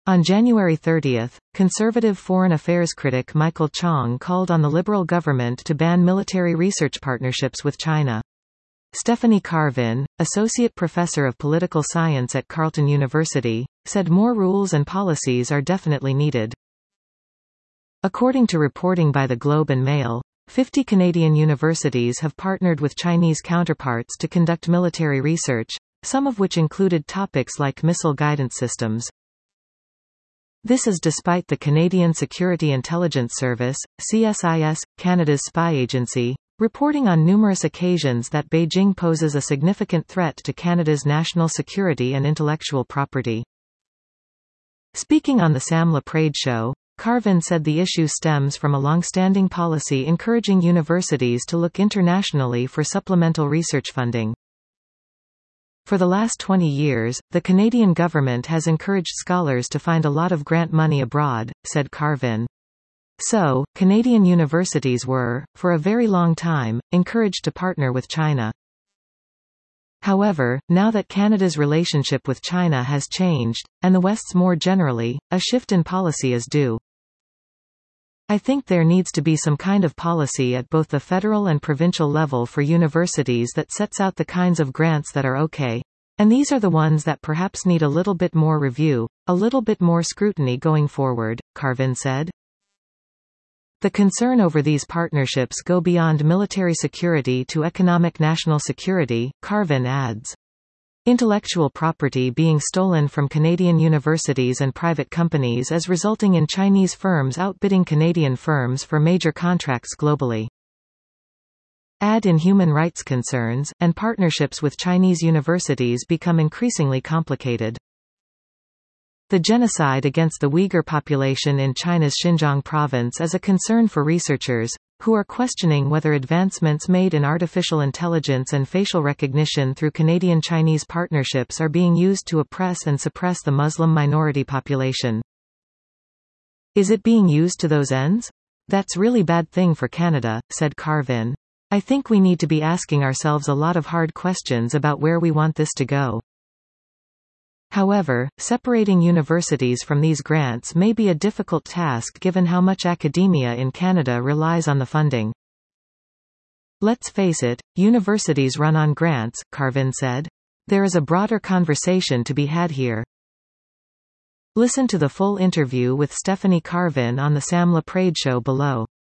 On January 30, conservative foreign affairs critic Michael Chong called on the Liberal government to ban military research partnerships with China. Stephanie Carvin, associate professor of political science at Carleton University, said more rules and policies are definitely needed. According to reporting by the Globe and Mail, 50 Canadian universities have partnered with Chinese counterparts to conduct military research, some of which included topics like missile guidance systems. This is despite the Canadian Security Intelligence Service, CSIS, Canada's spy agency, reporting on numerous occasions that Beijing poses a significant threat to Canada's national security and intellectual property. Speaking on the Sam Laprade show, Carvin said the issue stems from a long-standing policy encouraging universities to look internationally for supplemental research funding. For the last 20 years, the Canadian government has encouraged scholars to find a lot of grant money abroad, said Carvin. So, Canadian universities were, for a very long time, encouraged to partner with China. However, now that Canada's relationship with China has changed, and the West's more generally, a shift in policy is due. I think there needs to be some kind of policy at both the federal and provincial level for universities that sets out the kinds of grants that are okay. And these are the ones that perhaps need a little bit more review, a little bit more scrutiny going forward, Carvin said. The concern over these partnerships go beyond military security to economic national security, Carvin adds. Intellectual property being stolen from Canadian universities and private companies is resulting in Chinese firms outbidding Canadian firms for major contracts globally. Add in human rights concerns, and partnerships with Chinese universities become increasingly complicated. The genocide against the Uyghur population in China's Xinjiang province is a concern for researchers, who are questioning whether advancements made in artificial intelligence and facial recognition through Canadian-Chinese partnerships are being used to oppress and suppress the Muslim minority population. Is it being used to those ends? That's really bad thing for Canada, said Carvin. I think we need to be asking ourselves a lot of hard questions about where we want this to go. However, separating universities from these grants may be a difficult task given how much academia in Canada relies on the funding. Let's face it, universities run on grants, Carvin said. There is a broader conversation to be had here. Listen to the full interview with Stephanie Carvin on the Sam Laprade show below.